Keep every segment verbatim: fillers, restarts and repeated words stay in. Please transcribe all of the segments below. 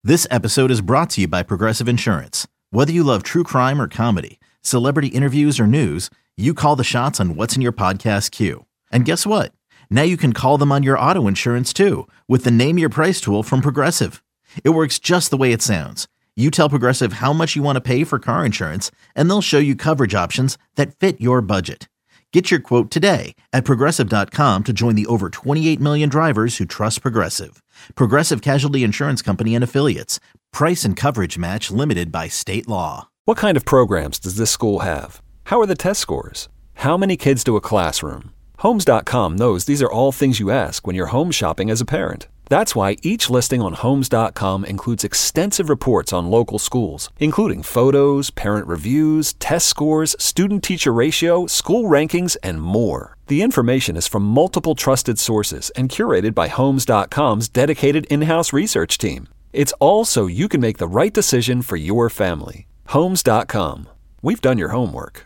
This episode is brought to you by Progressive Insurance. Whether you love true crime or comedy, celebrity interviews or news, you call the shots on what's in your podcast queue. And guess what? Now you can call them on your auto insurance too with the Name Your Price tool from Progressive. It works just the way it sounds. You tell Progressive how much you want to pay for car insurance, and they'll show you coverage options that fit your budget. Get your quote today at Progressive dot com to join the over twenty-eight million drivers who trust Progressive. Progressive Casualty Insurance Company and Affiliates. Price and coverage match limited by state law. What kind of programs does this school have? How are the test scores? How many kids to a classroom? Homes dot com knows these are all things you ask when you're home shopping as a parent. That's why each listing on Homes dot com includes extensive reports on local schools, including photos, parent reviews, test scores, student-teacher ratio, school rankings, and more. The information is from multiple trusted sources and curated by Homes dot com's dedicated in-house research team. It's all so you can make the right decision for your family. Homes dot com. We've done your homework.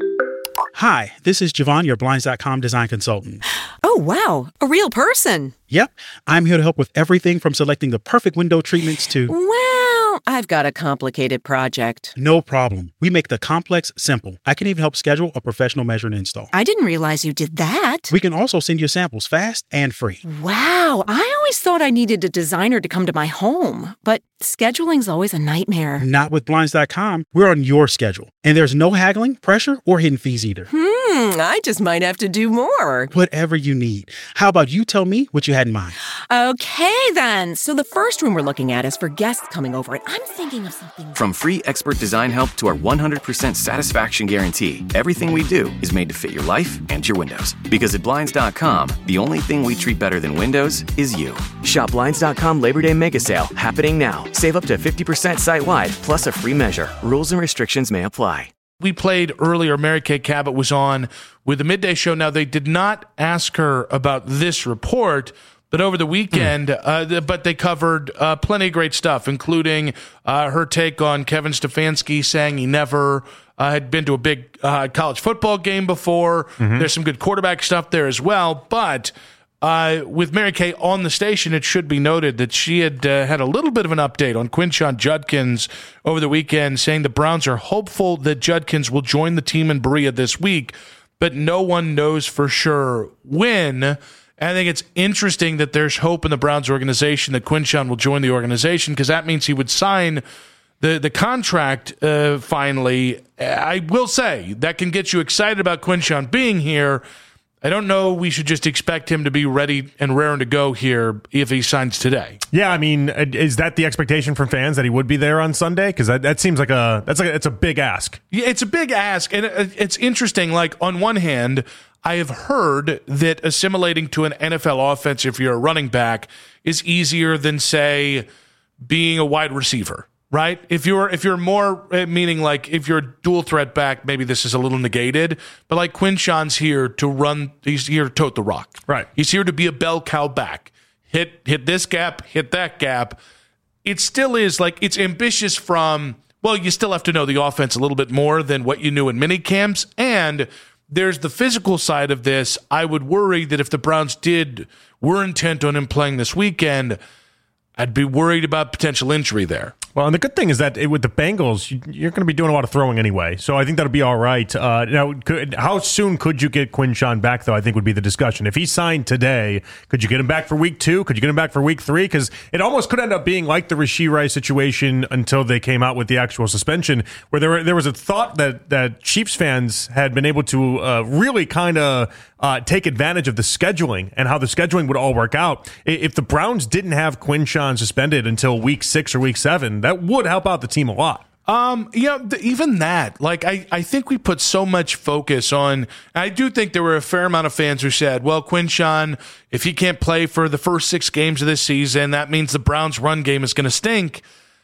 Hi, this is Javon, your Blinds dot com design consultant. Oh, wow. A real person. Yep. I'm here to help with everything from selecting the perfect window treatments to... Well, I've got a complicated project. No problem. We make the complex simple. I can even help schedule a professional measure and install. I didn't realize you did that. We can also send you samples fast and free. Wow. I always thought I needed a designer to come to my home, but scheduling's always a nightmare. Not with Blinds dot com. We're on your schedule. And there's no haggling, pressure, or hidden fees either. Hmm, I just might have to do more. Whatever you need. How about you tell me what you had in mind? Okay, then. So the first room we're looking at is for guests coming over, and I'm thinking of something... From free expert design help to our one hundred percent satisfaction guarantee, everything we do is made to fit your life and your windows. Because at Blinds dot com, the only thing we treat better than windows is you. Shop Blinds dot com Labor Day Mega Sale, happening now. Save up to fifty percent site-wide, plus a free measure. Rules and restrictions may apply. We played earlier, Mary Kay Cabot was on with the Midday Show. Now, they did not ask her about this report, but over the weekend, mm. uh, but they covered uh, plenty of great stuff, including uh, her take on Kevin Stefanski saying he never uh, had been to a big uh, college football game before. Mm-hmm. There's some good quarterback stuff there as well, but... Uh, with Mary Kay on the station, it should be noted that she had uh, had a little bit of an update on Quinshon Judkins over the weekend, saying the Browns are hopeful that Judkins will join the team in Berea this week, but no one knows for sure when. And I think it's interesting that there's hope in the Browns organization that Quinshon will join the organization, because that means he would sign the, the contract uh, finally. I will say, that can get you excited about Quinshon being here. I don't know we should just expect him to be ready and raring to go here if he signs today. Yeah, I mean, is that the expectation from fans that he would be there on Sunday? Because that, that seems like a that's like a, it's a big ask. Yeah, it's a big ask, and it's interesting. Like, on one hand, I have heard that assimilating to an N F L offense, if you're a running back, is easier than, say, being a wide receiver. Right? If you're if you're more, meaning like if you're a dual threat back, maybe this is a little negated. But like Quinshon's here to run, he's here to tote the rock. Right. He's here to be a bell cow back. Hit hit this gap, hit that gap. It still is like, it's ambitious from, well, you still have to know the offense a little bit more than what you knew in mini camps. And there's the physical side of this. I would worry that if the Browns did were intent on him playing this weekend, I'd be worried about potential injury there. Well, and the good thing is that it, with the Bengals, you, you're going to be doing a lot of throwing anyway, so I think that'll be all right. Uh, now, could, how soon could you get Quinshon back, though, I think would be the discussion. If he signed today, could you get him back for week two? Could you get him back for week three? Because it almost could end up being like the Rashee Rice situation until they came out with the actual suspension, where there, were, there was a thought that, that Chiefs fans had been able to uh, really kind of uh, take advantage of the scheduling and how the scheduling would all work out. If the Browns didn't have Quinshon suspended until week six or week seven, that would help out the team a lot. Um, you know, th- even that, like, I, I think we put so much focus on, I do think there were a fair amount of fans who said, well, Quinshon, if he can't play for the first six games of this season, that means the Browns' run game is going to stink.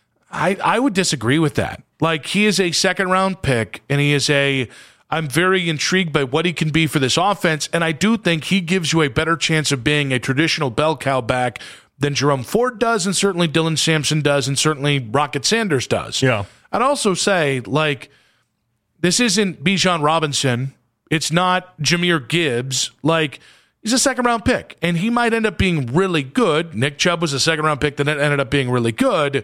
I, I would disagree with that. Like, he is a second-round pick, and he is a, I'm very intrigued by what he can be for this offense, and I do think he gives you a better chance of being a traditional bell cow back than Jerome Ford does, and certainly Dylan Sampson does, and certainly Rocket Sanders does. Yeah. I'd also say, like, this isn't Bijan Robinson. It's not Jahmyr Gibbs. Like, He's a second-round pick, and he might end up being really good. Nick Chubb was a second-round pick that ended up being really good.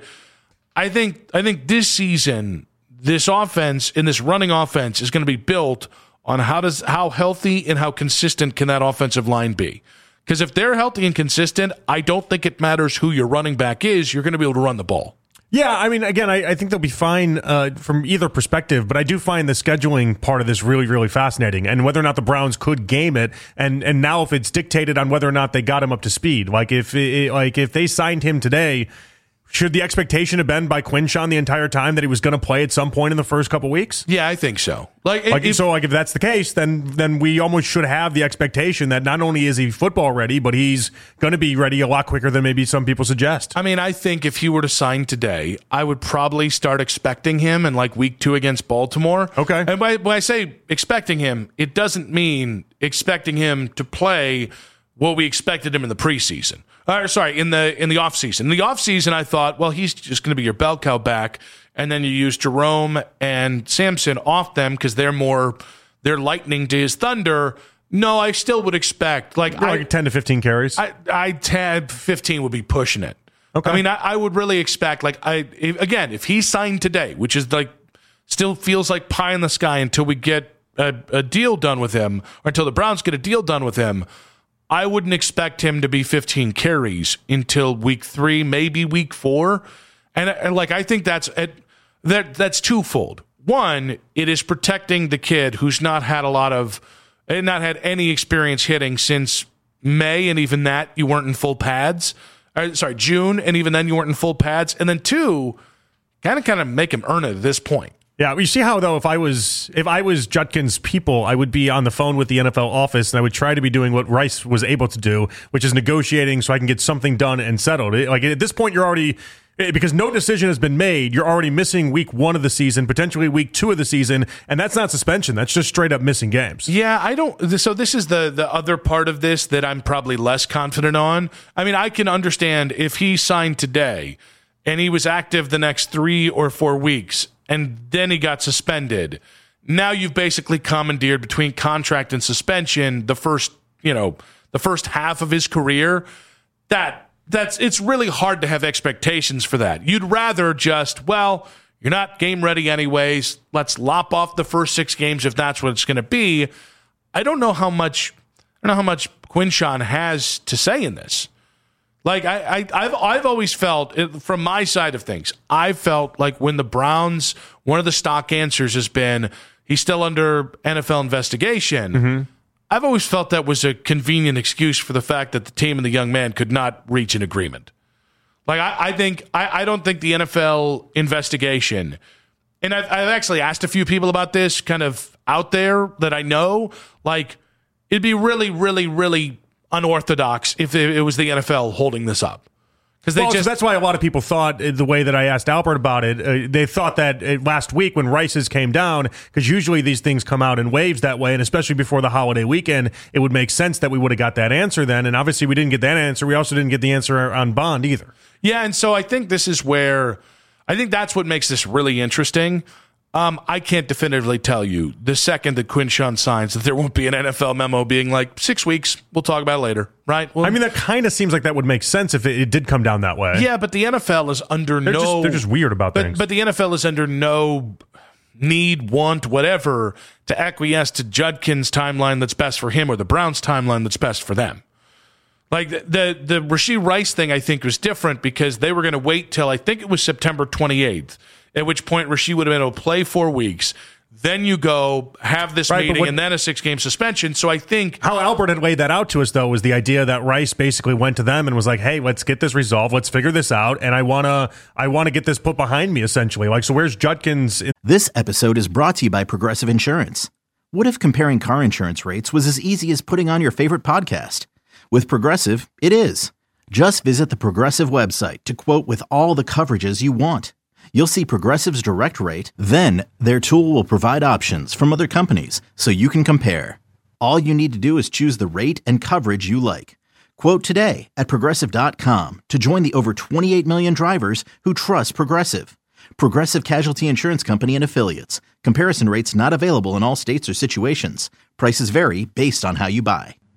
I think I think this season, this offense, in this running offense, is going to be built on how does how healthy and how consistent can that offensive line be. Because if they're healthy and consistent, I don't think it matters who your running back is. You're going to be able to run the ball. Yeah, I mean, again, I, I think they'll be fine uh, from either perspective, but I do find the scheduling part of this really, really fascinating, and whether or not the Browns could game it, and, and now if it's dictated on whether or not they got him up to speed. Like if it, like if they signed him today, should the expectation have been by Quinshon the entire time that he was going to play at some point in the first couple weeks? Yeah, I think so. Like, like if, so, like if that's the case, then then we almost should have the expectation that not only is he football ready, but he's going to be ready a lot quicker than maybe some people suggest. I mean, I think if he were to sign today, I would probably start expecting him in like week two against Baltimore. Okay. And by, when I say expecting him, it doesn't mean expecting him to play what we expected him in the preseason. Or, sorry, in the in the offseason. In the offseason, I thought, well, he's just going to be your bell cow back, and then you use Jerome and Samson off them because they're more, they're lightning to his thunder. No, I still would expect, like, I, like ten to fifteen carries. I, I had fifteen would be pushing it. Okay. I mean, I, I would really expect, like, I if, again, if he signed today, which is like, still feels like pie in the sky until we get a, a deal done with him, or until the Browns get a deal done with him, I wouldn't expect him to be fifteen carries until week three, maybe week four. And, and like, I think that's that that's twofold. One, it is protecting the kid who's not had a lot of, not had any experience hitting since May, and even that you weren't in full pads. Or, sorry, June, and even then you weren't in full pads. And then two, kind of kind of make him earn it at this point. Yeah, you see how, though, if I was if I was Judkin's people, I would be on the phone with the N F L office, and I would try to be doing what Rice was able to do, which is negotiating so I can get something done and settled. Like, at this point, you're already, because no decision has been made, you're already missing week one of the season, potentially week two of the season, and that's not suspension. That's just straight up missing games. Yeah, I don't. So this is the the other part of this that I'm probably less confident on. I mean, I can understand if he signed today and he was active the next three or four weeks, and then he got suspended. Now you've basically commandeered between contract and suspension the first, you know, the first half of his career. That that's it's really hard to have expectations for that. You'd rather just, well, you're not game ready anyways. Let's lop off the first six games if that's what it's going to be. I don't know how much I don't know how much Quinshon has to say in this. Like, I, I, I've I've always felt, from my side of things, I felt like when the Browns, one of the stock answers has been, he's still under N F L investigation. Mm-hmm. I've always felt that was a convenient excuse for the fact that the team and the young man could not reach an agreement. Like, I, I think, I, I don't think the N F L investigation, and I've, I've actually asked a few people about this kind of out there that I know, like, it'd be really, really, really unorthodox if it was the N F L holding this up. Because well, just, so that's why a lot of people thought, the way that I asked Albert about it, uh, they thought that uh, last week when Rice's came down, because usually these things come out in waves that way, and especially before the holiday weekend, it would make sense that we would have got that answer then. And obviously we didn't get that answer. We also didn't get the answer on Bond either. Yeah, and so I think this is where, I think that's what makes this really interesting. Um, I can't definitively tell you the second that Quinshon signs that there won't be an N F L memo being like, six weeks, we'll talk about it later, right? Well, I mean, that kind of seems like that would make sense if it, it did come down that way. Yeah, but the N F L is under they're no... Just, they're just weird about but, things. But the N F L is under no need, want, whatever, to acquiesce to Judkin's timeline that's best for him or the Browns' timeline that's best for them. Like, the, the, the Rashee Rice thing, I think, was different because they were going to wait till, I think it was September twenty-eighth, at which point Rashee would have been able to play four weeks. Then you go have this right, meeting what, and then a six-game suspension. So I think... How Albert had laid that out to us, though, was the idea that Rice basically went to them and was like, hey, let's get this resolved. Let's figure this out. And I want to I want to get this put behind me, essentially. Like, so where's Judkins? In- This episode is brought to you by Progressive Insurance. What if comparing car insurance rates was as easy as putting on your favorite podcast? With Progressive, it is. Just visit the Progressive website to quote with all the coverages you want. You'll see Progressive's direct rate, then their tool will provide options from other companies so you can compare. All you need to do is choose the rate and coverage you like. Quote today at Progressive dot com to join the over twenty-eight million drivers who trust Progressive. Progressive Casualty Insurance Company and Affiliates. Comparison rates not available in all states or situations. Prices vary based on how you buy.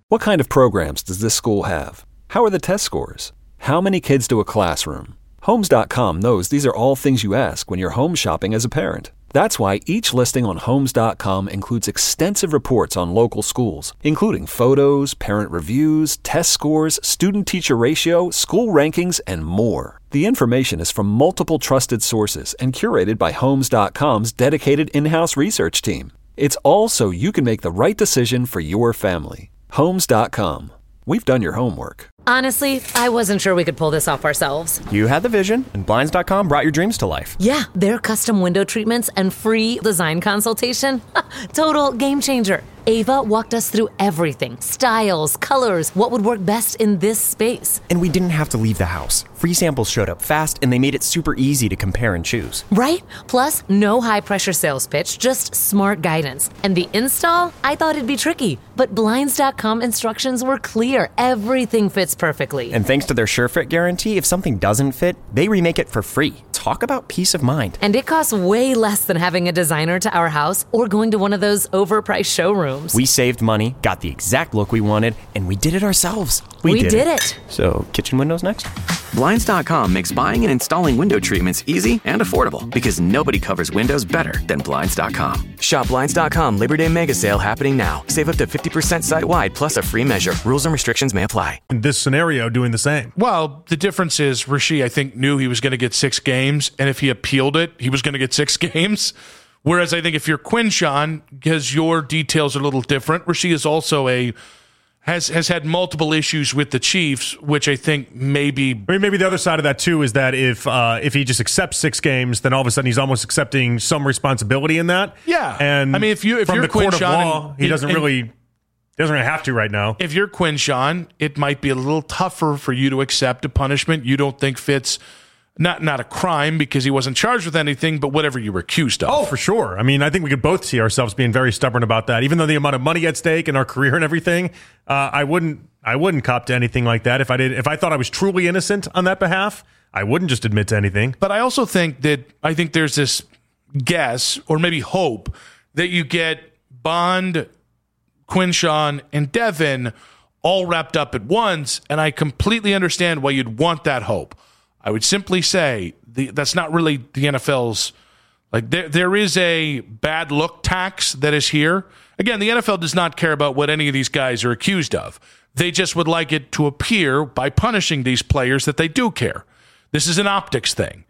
What kind of programs does this school have? How are the test scores? How many kids do a classroom? Homes dot com knows these are all things you ask when you're home shopping as a parent. That's why each listing on Homes dot com includes extensive reports on local schools, including photos, parent reviews, test scores, student-teacher ratio, school rankings, and more. The information is from multiple trusted sources and curated by Homes dot com's dedicated in-house research team. It's all so you can make the right decision for your family. Homes dot com. We've done your homework. Honestly, I wasn't sure we could pull this off ourselves. You had the vision, and Blinds dot com brought your dreams to life. Yeah, their custom window treatments and free design consultation. Total game changer. Ava walked us through everything. Styles, colors, what would work best in this space. And we didn't have to leave the house. Free samples showed up fast, and they made it super easy to compare and choose. Right? Plus, no high-pressure sales pitch, just smart guidance. And the install? I thought it'd be tricky, but Blinds dot com instructions were clear. Everything fits perfectly. And thanks to their SureFit guarantee, if something doesn't fit, they remake it for free. Talk about peace of mind. And it costs way less than having a designer to our house or going to one of those overpriced showrooms. We saved money, got the exact look we wanted, and we did it ourselves. We, we did, did it. it. So, kitchen windows next? Blinds dot com makes buying and installing window treatments easy and affordable because nobody covers windows better than Blinds dot com. Shop Blinds dot com Labor Day Mega Sale happening now. Save up to fifty percent site-wide plus a free measure. Rules and restrictions may apply. In this scenario, doing the same. Well, the difference is Rasheed, I think, knew he was going to get six games, and if he appealed it, he was going to get six games. Whereas I think if you're Quinshon, because your details are a little different, Rasheed is also a has has had multiple issues with the Chiefs, which I think maybe. I mean, maybe the other side of that too is that if uh, if he just accepts six games, then all of a sudden he's almost accepting some responsibility in that. Yeah, and I mean, if you if from you're the court Quinshon, of law, and, he doesn't and, really doesn't really have to right now. If you're Quinshon, it might be a little tougher for you to accept a punishment you don't think fits. Not not a crime because he wasn't charged with anything, but whatever you were accused of. Oh, for sure. I mean, I think we could both see ourselves being very stubborn about that. Even though the amount of money at stake and our career and everything, uh, I wouldn't I wouldn't cop to anything like that. If I did, if I thought I was truly innocent on that behalf, I wouldn't just admit to anything. But I also think that I think there's this guess or maybe hope that you get Bond, Quinshon, and Devin all wrapped up at once, and I completely understand why you'd want that hope. I would simply say the, that's not really the N F L's, like there there is a bad look tax that is here. Again, the N F L does not care about what any of these guys are accused of. They just would like it to appear by punishing these players that they do care. This is an optics thing.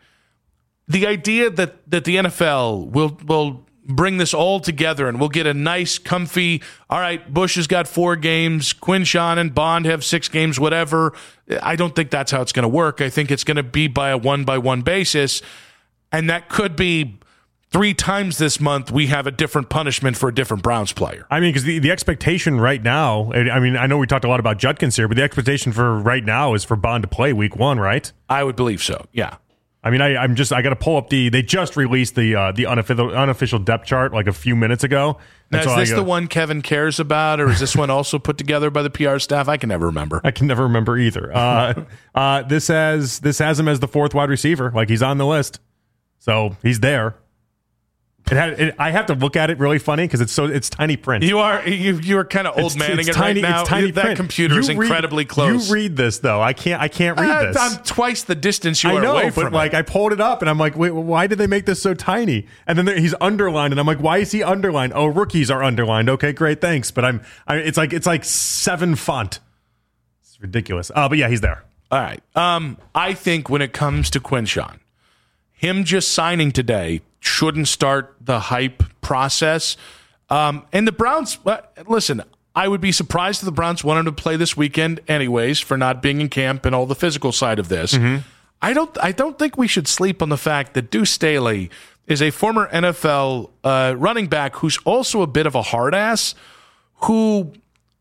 The idea that, that the N F L will will bring this all together and we'll get a nice, comfy, all right, Bush has got four games, Quinshon and Bond have six games, whatever. I don't think that's how it's going to work. I think it's going to be by a one-by-one basis, and that could be three times this month we have a different punishment for a different Browns player. I mean, because the, the expectation right now, I mean, I know we talked a lot about Judkins here, but the expectation for right now is for Bond to play week one, right? I would believe so, yeah. I mean, I, I'm just, I got to pull up the, they just released the uh, the unofficial, unofficial depth chart like a few minutes ago. Now, is so this gotta, the one Kevin cares about, or is this one also put together by the P R staff? I can never remember. I can never remember either. Uh, uh, this has this has him as the fourth wide receiver. Like, he's on the list. So he's there. It had, it, I have to look at it really funny because it's so it's tiny print. You are you you are kind of old manning it tiny, right now. It's tiny that print. computer you is read, incredibly close. You read this though. I can't. I can't read uh, this. I'm twice the distance you I are know, away but from like it. I pulled it up and I'm like, wait, why did they make this so tiny? And then there, he's underlined, and I'm like, why is he underlined? Oh, rookies are underlined. Okay, great, thanks. But I'm, I, it's like it's like seven font. It's ridiculous. Uh, but yeah, he's there. All right. Um, I think when it comes to Quinshon, him just signing today shouldn't start the hype process. Um, and the Browns, uh, listen, I would be surprised if the Browns wanted to play this weekend anyways for not being in camp and all the physical side of this. Mm-hmm. I don't I don't think we should sleep on the fact that Deuce Staley is a former N F L uh, running back who's also a bit of a hard ass who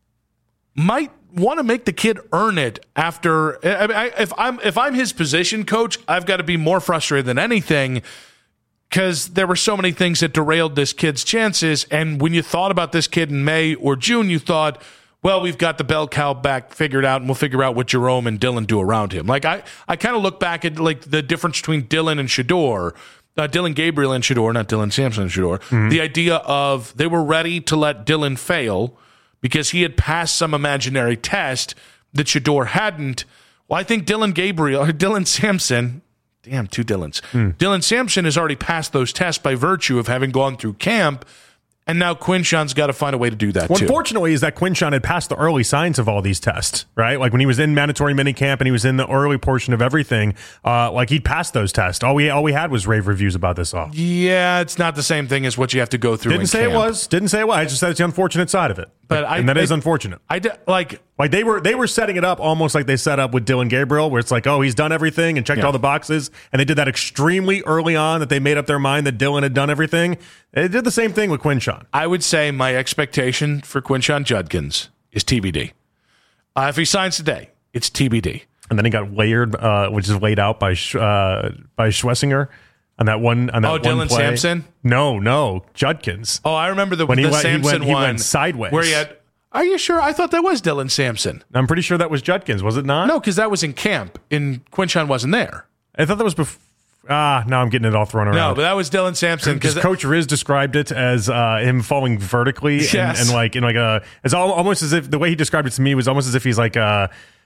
might want to make the kid earn it after. I mean, I, if I'm if I'm his position coach, I've got to be more frustrated than anything because there were so many things that derailed this kid's chances. And when you thought about this kid in May or June, you thought, well, we've got the bell cow back figured out, and we'll figure out what Jerome and Dylan do around him. Like I, I kind of look back at like the difference between Dylan and Shedeur. Uh, Dylan Gabriel and Shedeur, not Dylan Sampson and Shedeur. Mm-hmm. The idea of they were ready to let Dylan fail because he had passed some imaginary test that Shedeur hadn't. Well, I think Dylan Gabriel, or Dylan Sampson, damn, two Dylans. Mm. Dylan Sampson has already passed those tests by virtue of having gone through camp. And now Quinshon's got to find a way to do that, well, too. Unfortunately, is that Quinshon had passed the early signs of all these tests, right? Like when he was in mandatory minicamp and he was in the early portion of everything, uh, like he'd passed those tests. All we all we had was rave reviews about this all. Yeah, it's not the same thing as what you have to go through Didn't in say camp. it was. Didn't say it was. I just said it's the unfortunate side of it. But like, I, and that I, is unfortunate. I d- like like they were they were setting it up almost like they set up with Dylan Gabriel, where it's like, oh, he's done everything and checked yeah. all the boxes, and they did that extremely early on that they made up their mind that Dylan had done everything. They did the same thing with Quinshon. I would say my expectation for Quinshon Judkins is T B D. Uh, if he signs today, it's T B D. And then he got layered, uh, which is laid out by uh, by Schlesinger. On that one, on that oh, one Dylan play. Sampson? No, no, Judkins. Oh, I remember the, when the he went, Sampson he went, he one. went sideways. Where he had, are you sure? I thought that was Dylan Sampson. I'm pretty sure that was Judkins, was it not? No, because that was in camp, and Quinshon wasn't there. I thought that was before. Ah, now I'm getting it all thrown around. No, but that was Dylan Sampson. Because Coach Riz described it as uh, him falling vertically, yes. and, and like in like a, it's all, almost as if the way he described it to me was almost as if he's like, uh,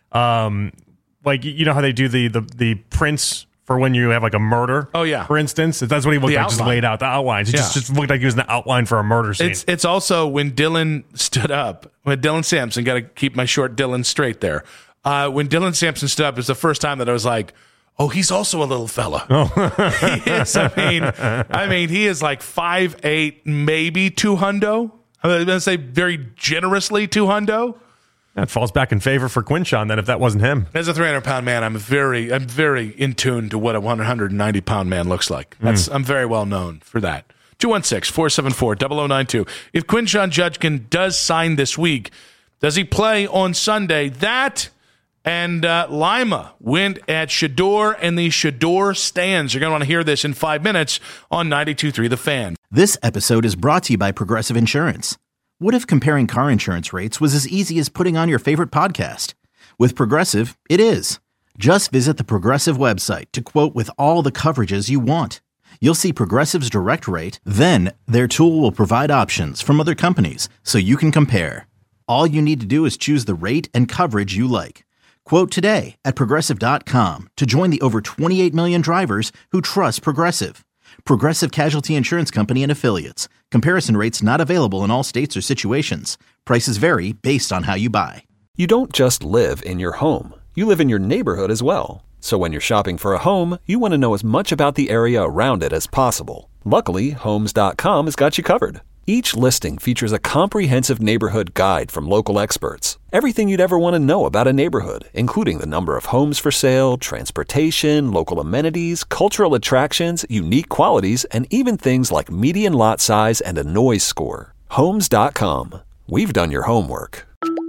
um, like you know how they do the the the prints for when you have like a murder. Oh yeah, for instance, that's what he looked the like, outline. just laid out the outlines. He yeah. just, just looked like he was in the outline for a murder scene. It's it's also when Dylan stood up. When Dylan Sampson, got to keep my short Dylan straight there. Uh, when Dylan Sampson stood up, it was the first time that I was like, oh, he's also a little fella. Oh. He is. I mean, I mean, he is like five eight, maybe two hundo. I'm going to say very generously two hundo. That falls back in favor for Quinshon then if that wasn't him. As a three hundred pound man, I'm very, I'm very in tune to what a one hundred ninety pound man looks like. That's mm. I'm very well known for that. two one six, four seven four, zero zero nine two. If Quinshon Judkins does sign this week, does he play on Sunday? That and uh, Lima went at Shedeur and the Shedeur stands. You're going to want to hear this in five minutes on ninety-two point three The Fan. This episode is brought to you by Progressive Insurance. What if comparing car insurance rates was as easy as putting on your favorite podcast? With Progressive, it is. Just visit the Progressive website to quote with all the coverages you want. You'll see Progressive's direct rate, then their tool will provide options from other companies so you can compare. All you need to do is choose the rate and coverage you like. Quote today at Progressive dot com to join the over twenty-eight million drivers who trust Progressive. Progressive Casualty Insurance Company and Affiliates. Comparison rates not available in all states or situations. Prices vary based on how you buy. You don't just live in your home. You live in your neighborhood as well. So when you're shopping for a home, you want to know as much about the area around it as possible. Luckily, Homes dot com has got you covered. Each listing features a comprehensive neighborhood guide from local experts. Everything you'd ever want to know about a neighborhood, including the number of homes for sale, transportation, local amenities, cultural attractions, unique qualities, and even things like median lot size and a noise score. Homes dot com. We've done your homework.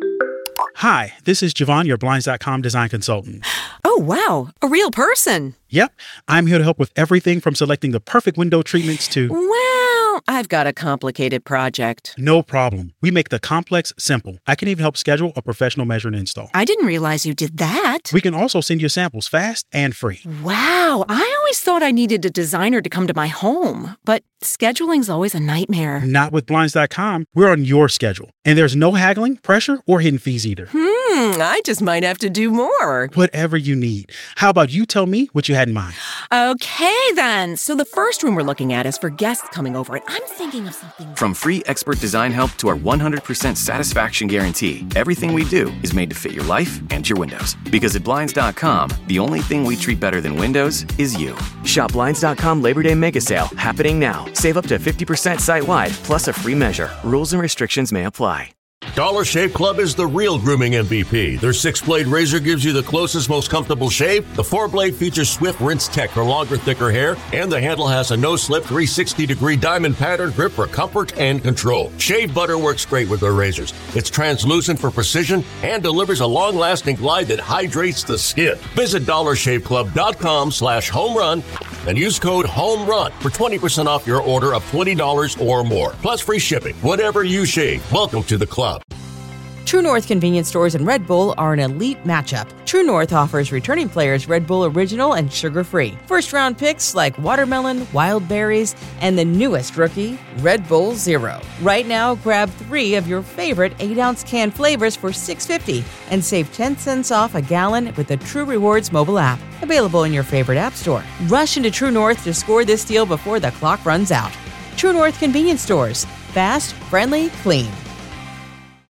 Hi, this is Javon, your Blinds dot com design consultant. Oh, wow. A real person. Yep. I'm here to help with everything from selecting the perfect window treatments to... Well, I've got a complicated project. No problem. We make the complex simple. I can even help schedule a professional measure and install. I didn't realize you did that. We can also send you samples fast and free. Wow. I always thought I needed a designer to come to my home, but scheduling's always a nightmare. Not with Blinds dot com. We're on your schedule. And there's no haggling, pressure, or hidden fees either. Hmm, I just might have to do more. Whatever you need. How about you tell me what you had in mind? Okay, then. So the first room we're looking at is for guests coming over, and I'm thinking of something... From free expert design help to our one hundred percent satisfaction guarantee, everything we do is made to fit your life and your windows. Because at Blinds dot com, the only thing we treat better than windows is you. Shop Blinds dot com Labor Day Mega Sale happening now. Save up to fifty percent site-wide, plus a free measure. Rules and restrictions may apply. Dollar Shave Club is the real grooming M V P. Their six-blade razor gives you the closest, most comfortable shave. The four-blade features Swift Rinse Tech for longer, thicker hair. And the handle has a no-slip three hundred sixty degree diamond pattern grip for comfort and control. Shave butter works great with their razors. It's translucent for precision and delivers a long-lasting glide that hydrates the skin. Visit dollar shave club dot com slash home run and use code HOMERUN for twenty percent off your order of twenty dollars or more. Plus free shipping. Whatever you shave, welcome to the club. True North convenience stores and Red Bull are an elite matchup. True North offers returning players Red Bull Original and sugar-free. First-round picks like watermelon, wild berries, and the newest rookie, Red Bull Zero. Right now, grab three of your favorite eight ounce can flavors for six dollars and fifty cents and save ten cents off a gallon with the True Rewards mobile app. Available in your favorite app store. Rush into True North to score this deal before the clock runs out. True North convenience stores. Fast, friendly, clean.